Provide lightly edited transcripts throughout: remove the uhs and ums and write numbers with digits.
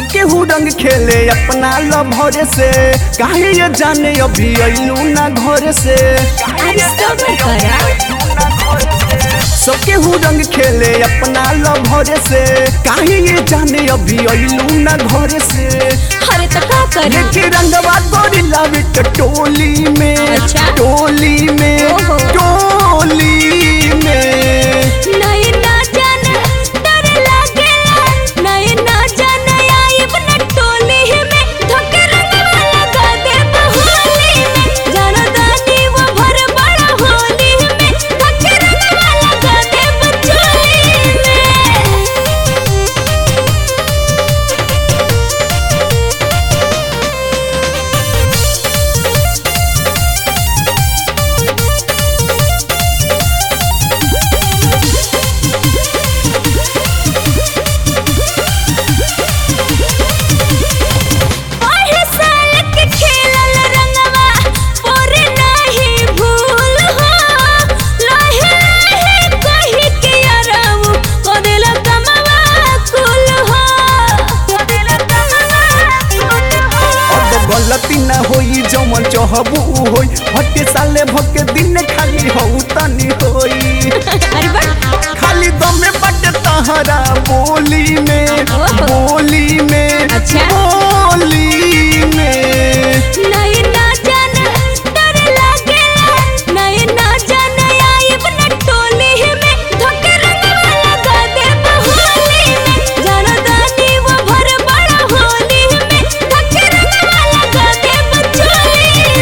केहू रंग खेले अपना लभरे से काहे ये जाने अभी अइलू ना घर से सब केहू रंग खेले अपना लभरे से काहे ये जाने अभी अइलू ना घर से अरे तो का करे के रंगवा गोरी लावे टोली में अच्छा? टोली में ओहो। टोली में नहीं ना जाने डर लागे नहीं ना जाने आई बना टोली में धोखे रंगवा लगा दे होली में जानो दानी वो भर बड़ा होली में धोखे रंगवा लगा दे बचोली में गलती न होई जमन चहबू होई हटे साले भके दिन खाली हो तनी होई अरे बड़ खाली दमे बट तहरा बोली में ओहो। बोली में अच्छा? बोली में नहीं ना जाने डर लागे नहीं ना जाने आई बना टोली में धोखे रंगवा लगा दे होली में जानो दानी वो भर बड़ा होली में धोखे रंगवा लगा दे बचोली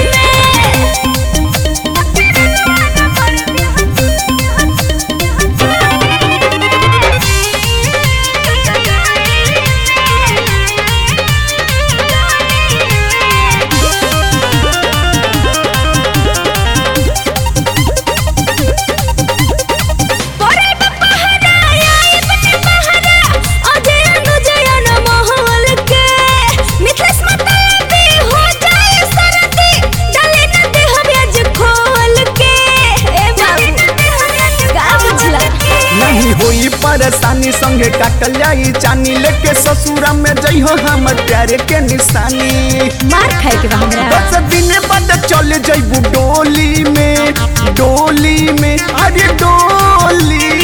नहीं होई परेशानी संगे काटल जाई चानी लेके ससुरा में जइहो हमर प्यारे के निशानी मार खाए के बा हमरा 10 दिन बाद चले जइबू डोली में अरे डोली